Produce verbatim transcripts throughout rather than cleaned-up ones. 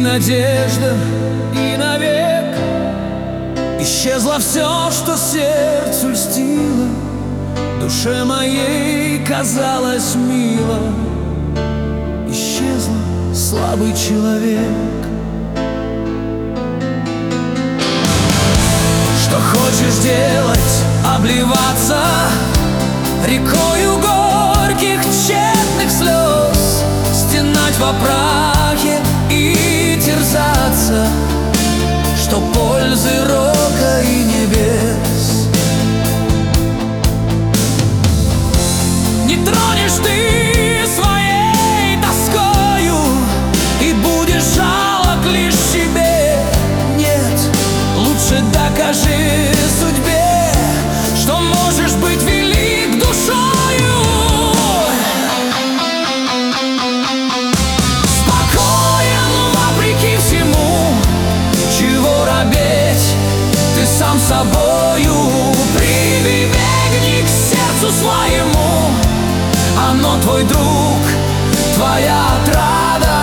надежда, и навек исчезло все, что сердцу льстило, душе моей казалось мило. Исчезла слабый человек. Что хочешь делать? Обливаться рекою горьких тщетных слез, стенать во прахе и терзаться, что пользы рока и небес. Не тронешь ты своей тоскою и будешь жалок лишь себе. Нет, лучше докажи судьбе, что можешь быть велик душою. Спокоен вопреки всему, чего робеть, ты сам собою. Прибегни к сердцу своему, оно твой друг, твоя отрада.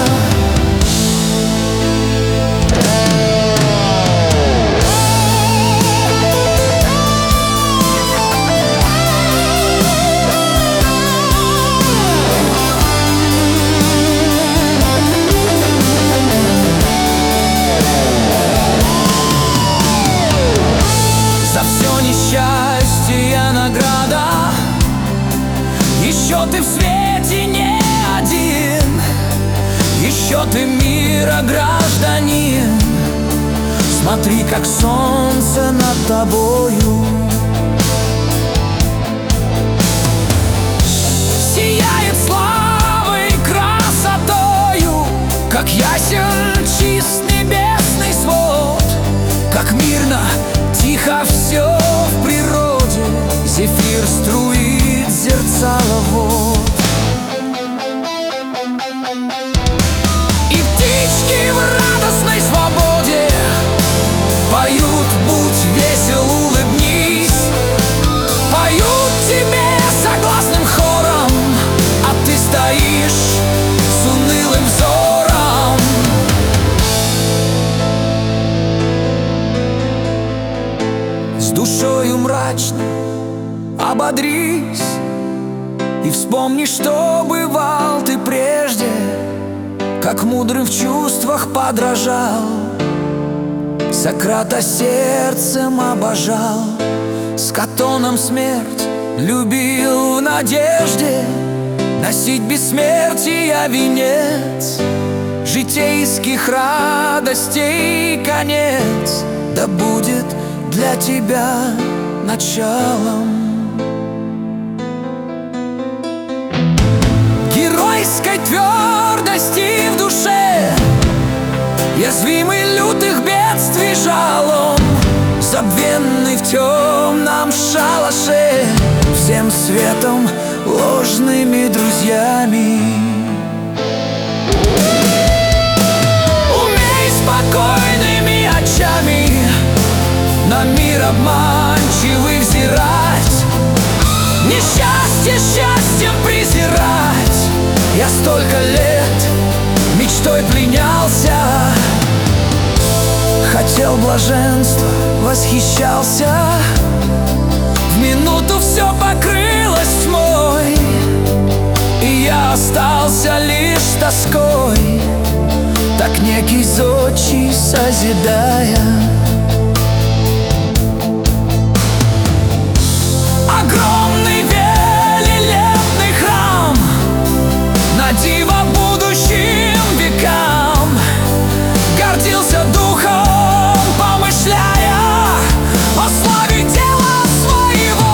За все несчастье награда, еще ты в свете не один, еще ты мира гражданин. Смотри, как солнце над тобою сияет славой, красотою, как ясен чист небесный свод, как мирно, тихо все в природе, зефир струит зерцало вод. И птички в радостной свободе поют: будь весел, улыбнись. Поют тебе согласным хором, а ты стоишь с унылым взором. С душою мрачной ободрись и вспомни, что бывал ты прежде, как мудрым в чувствах подражал, Сократа сердцем обожал, с Катоном смерть любил в надежде носить бессмертия венец, житейских радостей конец да будет для тебя началом. Геройской твердости в душе, язвимый лютых бедствий жалом, забвенный в темном шалаше, всем светом ложными друзьями. Умей спокойными очами на мир обманчивый взирать, несчастье счастьем презирать. Я столько лет мечтой пленялся, хотел блаженства, восхищался. В минуту все покрылось тьмой, и я остался лишь с тоской, так некий зодчий созидая. Огромный велелепный храм, на диво будущим векам, гордился духом, помышляя о славе дела своего.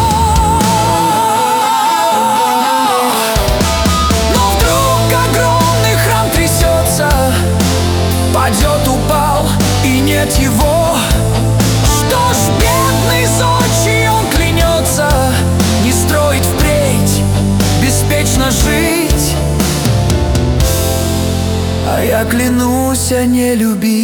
Но вдруг огромный храм трясется, падет, упал, и нет его. Что ж, бедный зодчий, он клянется не строить впредь, беспечно жить. А я клянусь не любить.